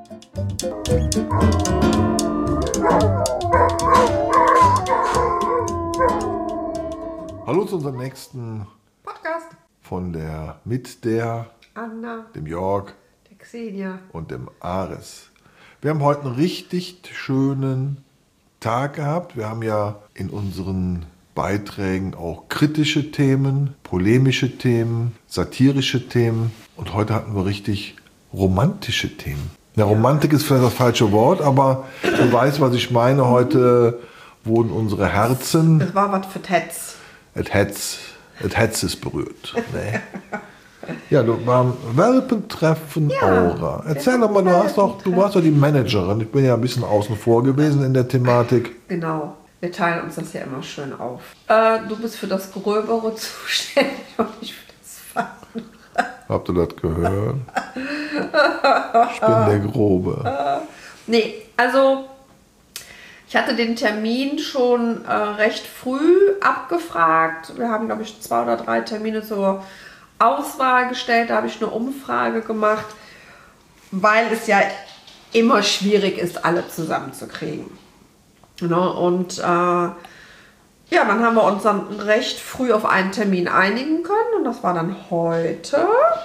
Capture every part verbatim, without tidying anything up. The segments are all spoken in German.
Hallo zu unserem nächsten Podcast von der, mit der, Anna, dem Jörg der Xenia und dem Ares. Wir haben heute einen richtig schönen Tag gehabt. Wir haben ja in unseren Beiträgen auch kritische Themen, polemische Themen, satirische Themen und heute hatten wir richtig romantische Themen. Ja, Romantik ist vielleicht das falsche Wort, aber du weißt, was ich meine. Heute wurden unsere Herzen... Das war was für Tetz. Et Hetz, et Hetz ist berührt. Nee. Ja, du beim Welpentreffen Ja, Aura. Erzähl doch mal, du, hast doch, du warst doch die Managerin. Ich bin ja ein bisschen außen vor gewesen in der Thematik. Genau, wir teilen uns das ja immer schön auf. Äh, du bist für das Gröbere zuständig und ich für das Feinere. Habt ihr das gehört? Ich bin der Grobe. Nee, also ich hatte den Termin schon äh, recht früh abgefragt. Wir haben, glaube ich, zwei oder drei Termine zur Auswahl gestellt. Da habe ich eine Umfrage gemacht, weil es ja immer schwierig ist, alle zusammenzukriegen. Genau, und äh, ja, dann haben wir uns dann recht früh auf einen Termin einigen können. Und das war dann heute.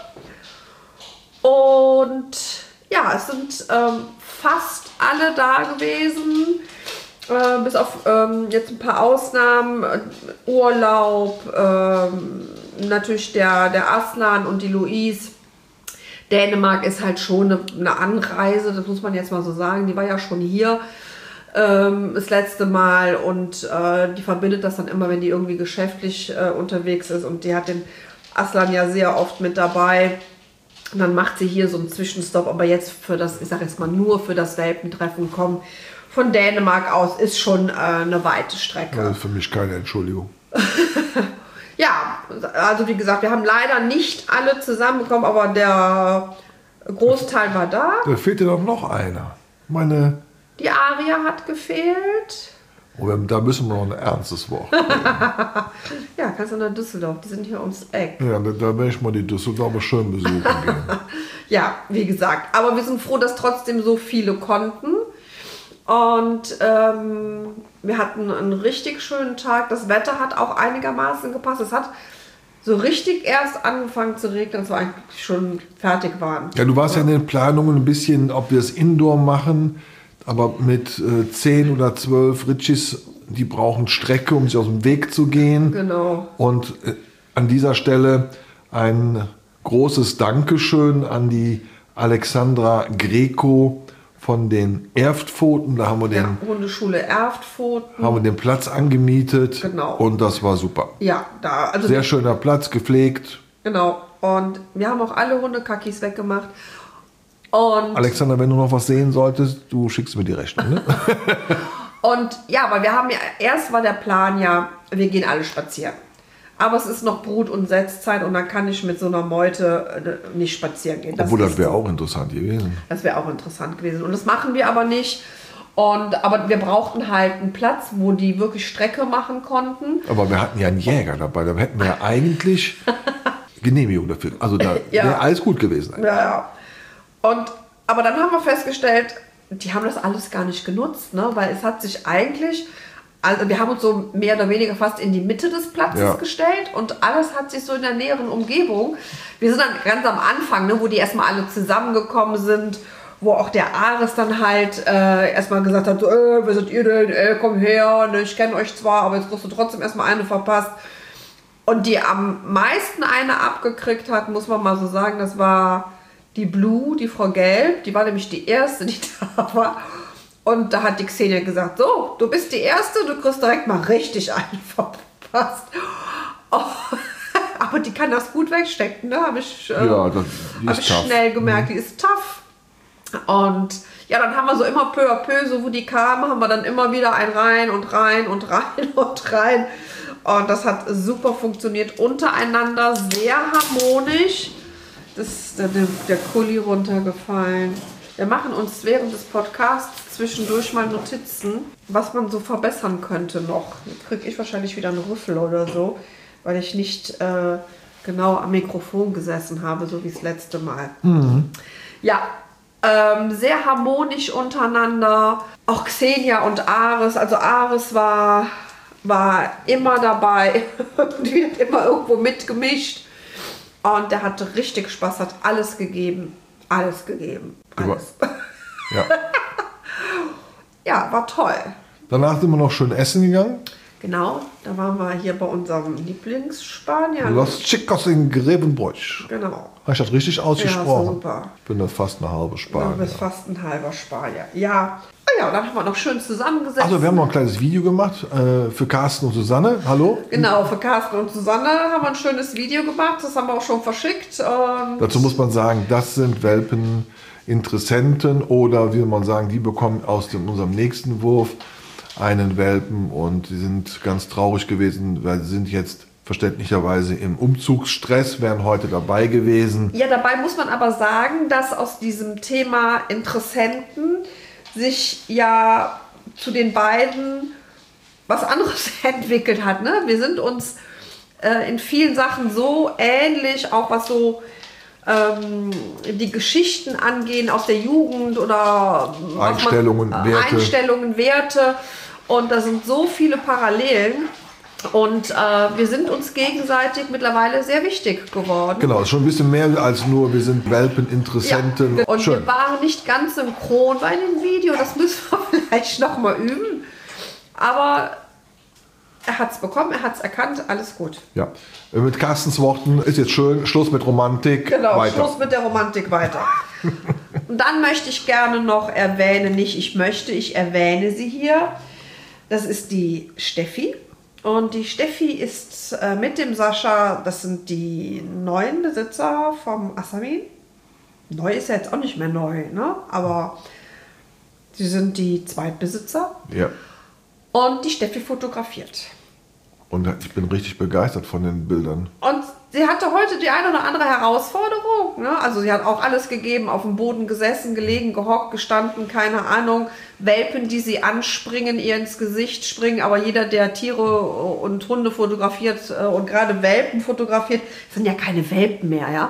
Und ja, es sind ähm, fast alle da gewesen. Äh, bis auf ähm, jetzt ein paar Ausnahmen, äh, Urlaub, ähm, natürlich der, der Aslan und die Louise. Dänemark ist halt schon eine, eine Anreise, das muss man jetzt mal so sagen. Die war ja schon hier ähm, das letzte Mal und äh, die verbindet das dann immer, wenn die irgendwie geschäftlich äh, unterwegs ist. Und die hat den Aslan ja sehr oft mit dabei. Und dann macht sie hier so einen Zwischenstopp, aber jetzt für das, ich sage jetzt mal nur für das Welpentreffen kommen. Von Dänemark aus ist schon äh, eine weite Strecke. Das ist für mich keine Entschuldigung. Ja, also wie gesagt, wir haben leider nicht alle zusammengekommen, aber der Großteil war da. Da fehlt ja doch noch einer. Meine... Die Aria hat gefehlt. Oh, da müssen wir noch ein ernstes Wort reden. Ja, kannst du nach Düsseldorf, die sind hier ums Eck. Ja, da, da werde ich mal die Düsseldorfer schön besuchen gehen. Ja, wie gesagt, aber wir sind froh, dass trotzdem so viele konnten. Und ähm, wir hatten einen richtig schönen Tag. Das Wetter hat auch einigermaßen gepasst. Es hat so richtig erst angefangen zu regnen, als wir eigentlich schon fertig waren. Ja, du warst ja, ja in den Planungen ein bisschen, ob wir es Indoor machen, aber mit äh, zehn oder zwölf Ritschis, die brauchen Strecke, um sich aus dem Weg zu gehen. Genau. Und äh, an dieser Stelle ein großes Dankeschön an die Alexandra Greco von den Erftpfoten. Da haben wir den, ja, Hundeschule Erftpfoten. haben wir den Platz angemietet. Genau. Und das war super. Ja, da. Also sehr schöner Platz, gepflegt. Genau. Und wir haben auch alle Hundekakis weggemacht. Und Alexander, wenn du noch was sehen solltest, du schickst mir die Rechnung, ne? Und ja, weil wir haben ja, erst war der Plan ja, wir gehen alle spazieren. Aber es ist noch Brut- und Setzzeit und dann kann ich mit so einer Meute nicht spazieren gehen. Das Obwohl, das wäre so. auch interessant gewesen. Das wäre auch interessant gewesen. Und das machen wir aber nicht. Und, aber wir brauchten halt einen Platz, wo die wirklich Strecke machen konnten. Aber wir hatten ja einen Jäger dabei. Da hätten wir ja eigentlich Genehmigung dafür. Also da ja. wäre alles gut gewesen. Ja, ja. Und, aber dann haben wir festgestellt, die haben das alles gar nicht genutzt, ne? Weil es hat sich eigentlich... Also wir haben uns so mehr oder weniger fast in die Mitte des Platzes ja. gestellt und alles hat sich so in der näheren Umgebung. Wir sind dann ganz am Anfang, ne, wo die erstmal alle zusammengekommen sind, wo auch der Ares dann halt äh, erstmal gesagt hat, so, äh, wer seid ihr denn, äh, komm her, ne, ich kenne euch zwar, aber jetzt kriegst du trotzdem erstmal eine verpasst. Und die am meisten eine abgekriegt hat, muss man mal so sagen, das war die Blue, die Frau Gelb, die war nämlich die erste, die da war. Und da hat die Xenia gesagt, so, du bist die Erste, du kriegst direkt mal richtig einen verpasst. Oh, aber die kann das gut wegstecken, ne? Habe ich, äh, ja, das hab ich schnell gemerkt, mhm. die ist tough. Und ja, dann haben wir so immer peu à peu, so wo die kamen, haben wir dann immer wieder ein rein und rein und rein und rein. Und das hat super funktioniert untereinander, sehr harmonisch. Das ist der, der Kuli runtergefallen. Wir machen uns während des Podcasts zwischendurch mal Notizen, was man so verbessern könnte noch. Jetzt kriege ich wahrscheinlich wieder einen Rüffel oder so, weil ich nicht äh, genau am Mikrofon gesessen habe, so wie das letzte Mal. Mhm. Ja, Ähm, sehr harmonisch untereinander. Auch Xenia und Ares. Also Ares war, war immer dabei. Die hat immer irgendwo mitgemischt. Und der hatte richtig Spaß, hat alles gegeben. Alles gegeben. Alles. Ja. Ja, war toll. Danach sind wir noch schön essen gegangen. Genau, da waren wir hier bei unserem Lieblingsspanier. Los Chicos in Grevenbroich. Genau. Habe ich das richtig ausgesprochen? Ja, super. Ich bin das fast eine halbe Spanier. Du bist fast ein halber Spanier. Ja. Ah ja, dann haben wir noch schön zusammengesetzt. Also wir haben noch ein kleines Video gemacht äh, für Carsten und Susanne. Hallo? Genau, für Carsten und Susanne haben wir ein schönes Video gemacht. Das haben wir auch schon verschickt. Und Dazu muss man sagen, das sind Welpeninteressenten oder wie will man sagen, die bekommen aus dem, unserem nächsten Wurf einen Welpen und die sind ganz traurig gewesen, weil sie sind jetzt verständlicherweise im Umzugsstress, wären heute dabei gewesen. Ja, dabei muss man aber sagen, dass aus diesem Thema Interessenten sich ja zu den beiden was anderes entwickelt hat. Ne? Wir sind uns äh, in vielen Sachen so ähnlich, auch was so ähm, die Geschichten angehen aus der Jugend oder Einstellungen, man, äh, Werte. Einstellungen, Werte. Und da sind so viele Parallelen. Und äh, wir sind uns gegenseitig mittlerweile sehr wichtig geworden. Genau, ist schon ein bisschen mehr als nur, wir sind Welpeninteressenten. Ja, und Schön. wir waren nicht ganz synchron bei dem Video, das müssen wir vielleicht noch mal üben. Aber er hat es bekommen, er hat es erkannt, alles gut. Ja, mit Carstens Worten ist jetzt schön, Schluss mit Romantik, Genau, weiter. Schluss mit der Romantik weiter. Und dann möchte ich gerne noch erwähnen, nicht ich möchte, ich erwähne sie hier. Das ist die Steffi. Und die Steffi ist äh, mit dem Sascha, das sind die neuen Besitzer vom Assamin. Neu ist ja jetzt auch nicht mehr neu, ne? Aber sie sind die Zweitbesitzer. Ja. Und die Steffi fotografiert. Und ich bin richtig begeistert von den Bildern. Und sie hatte heute die eine oder andere Herausforderung. Ne? Also sie hat auch alles gegeben, auf dem Boden gesessen, gelegen, gehockt, gestanden, keine Ahnung. Welpen, die sie anspringen, ihr ins Gesicht springen. Aber jeder, der Tiere und Hunde fotografiert und gerade Welpen fotografiert, sind ja keine Welpen mehr, ja.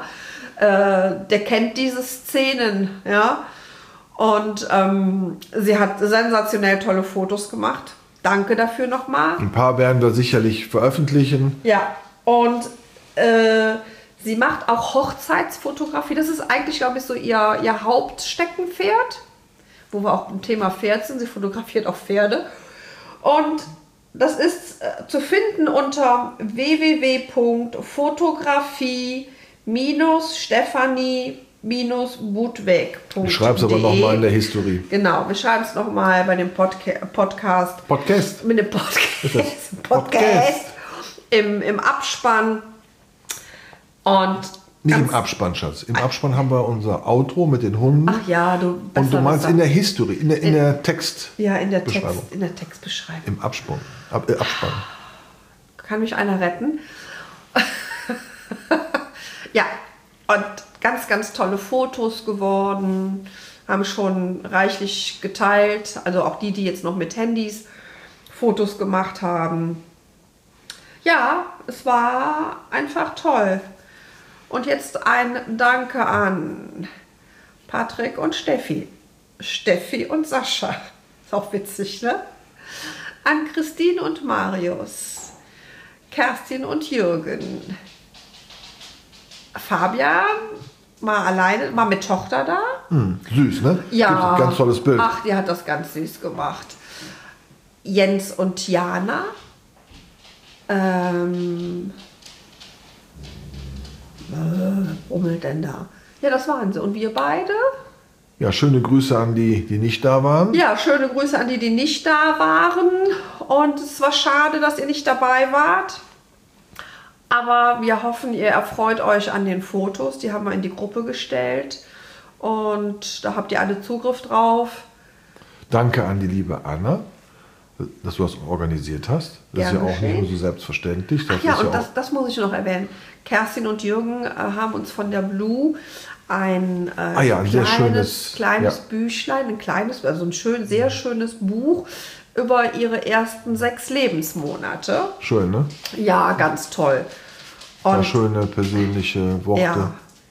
Äh, der kennt diese Szenen, ja. Und ähm, sie hat sensationell tolle Fotos gemacht. Danke dafür nochmal. Ein paar werden wir sicherlich veröffentlichen. Ja, und äh, sie macht auch Hochzeitsfotografie. Das ist eigentlich, glaube ich, so ihr, ihr Hauptsteckenpferd, wo wir auch beim Thema Pferd sind. Sie fotografiert auch Pferde. Und das ist äh, zu finden unter w w w punkt fotografie Stefanie Budweg punkt de. Ich schreibe es aber nochmal in der Historie. Genau, wir schreiben es nochmal bei dem Podca Podcast. Podcast? Mit dem Podcast. Podcast. Podcast. Im, Im Abspann. Und Nicht im Abspann, Schatz. Im Abspann haben wir unser Outro mit den Hunden. Ach ja, du. Und du meinst in der History, in der, in In- der Text. Ja, in der, Text, Beschreibung. in der Textbeschreibung. Im Abspann. Ab, äh, Abspann. Kann mich einer retten? Ja, und ganz, ganz tolle Fotos geworden. Haben schon reichlich geteilt. Also auch die, die jetzt noch mit Handys Fotos gemacht haben. Ja, es war einfach toll. Und jetzt ein Danke an Patrick und Steffi. Steffi und Sascha. Ist auch witzig, ne? An Christine und Marius. Kerstin und Jürgen. Fabian war alleine, war mit Tochter da. Hm, süß, ne? Ja. Gibt ein ganz tolles Bild. Ach, die hat das ganz süß gemacht. Jens und Jana. Ähm, äh, Brummelt denn da? Ja, das waren sie. Und wir beide? Ja, schöne Grüße an die, die nicht da waren. Ja, schöne Grüße an die, die nicht da waren. Und es war schade, dass ihr nicht dabei wart. Aber wir hoffen, ihr erfreut euch an den Fotos. Die haben wir in die Gruppe gestellt. Und da habt ihr alle Zugriff drauf. Danke an die liebe Anna, dass du das organisiert hast. Das ist Gern ja auch nicht geschehen. nur so selbstverständlich. Das Ach ja, ist und ja das, das muss ich noch erwähnen. Kerstin und Jürgen äh, haben uns von der Blue ein, äh, Ah ja, ein sehr kleines, schönes, kleines ja. Büchlein, ein kleines, also ein schön, sehr schönes Buch über ihre ersten sechs Lebensmonate. auch schön, ne? Ja, ganz toll. Sehr Und schöne persönliche Worte. ja,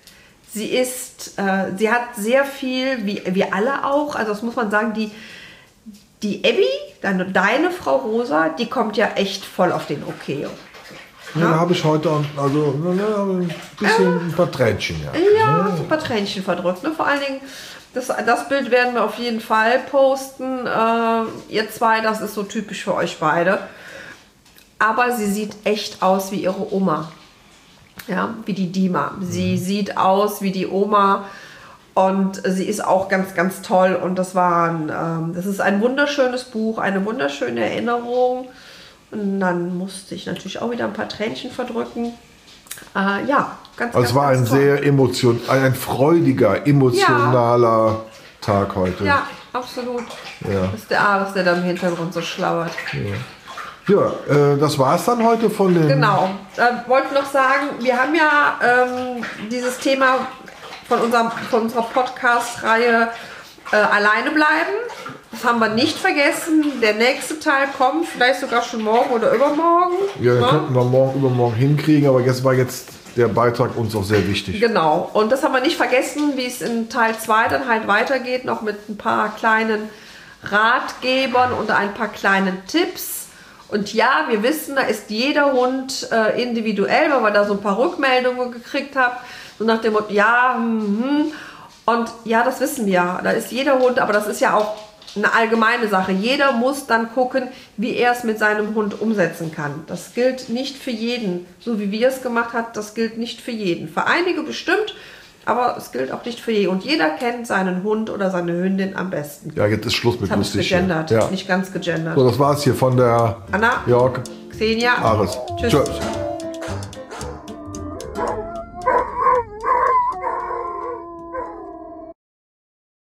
Sie ist, äh, sie hat sehr viel, wie wir alle auch, also das muss man sagen, die, die Abby, deine, deine Frau Rosa, die kommt ja echt voll auf den Okeo. Ja, da habe ich heute also ein bisschen äh, ein paar Tränchen. Ja, ja ein paar Tränchen verdrückt. Ne? Vor allen Dingen, das, das Bild werden wir auf jeden Fall posten. Äh, ihr zwei, das ist so typisch für euch beide. Aber sie sieht echt aus wie ihre Oma. Ja, wie die Dima. Sie mhm. sieht aus wie die Oma. Und sie ist auch ganz, ganz toll. Und das, war ein, ähm, das ist ein wunderschönes Buch, eine wunderschöne Erinnerung. Und dann musste ich natürlich auch wieder ein paar Tränchen verdrücken. Äh, ja, ganz, also ganz, es war ganz ein toll. sehr emotion, ein freudiger, emotionaler ja. Tag heute. Ja, absolut. Ja. Das ist der Ares, der da im Hintergrund so schlauert. Ja, ja äh, das war es dann heute von den... Genau. Ich wollte noch sagen, wir haben ja ähm, dieses Thema von, unserem, von unserer Podcast-Reihe äh, Alleine bleiben. Das haben wir nicht vergessen. Der nächste Teil kommt vielleicht sogar schon morgen oder übermorgen. Ja, den ja? könnten wir morgen, übermorgen hinkriegen, aber jetzt war jetzt der Beitrag uns auch sehr wichtig. Genau. Und das haben wir nicht vergessen, wie es in Teil zwei dann halt weitergeht, noch mit ein paar kleinen Ratgebern und ein paar kleinen Tipps. Und ja, wir wissen, da ist jeder Hund äh, individuell, weil wir da so ein paar Rückmeldungen gekriegt haben. So nach dem Motto, ja, hm, hm. Und ja, das wissen wir. Da ist jeder Hund, aber das ist ja auch eine allgemeine Sache. Jeder muss dann gucken, wie er es mit seinem Hund umsetzen kann. Das gilt nicht für jeden. So wie wir es gemacht haben, das gilt nicht für jeden. Für einige bestimmt, aber es gilt auch nicht für jeden. Und jeder kennt seinen Hund oder seine Hündin am besten. Ja, jetzt ist Schluss mit lustig. Gegendert, ja. nicht ganz gegendert. So, das war's hier von der Anna, Jörg, Xenia, Ares. Tschüss. Tschüss.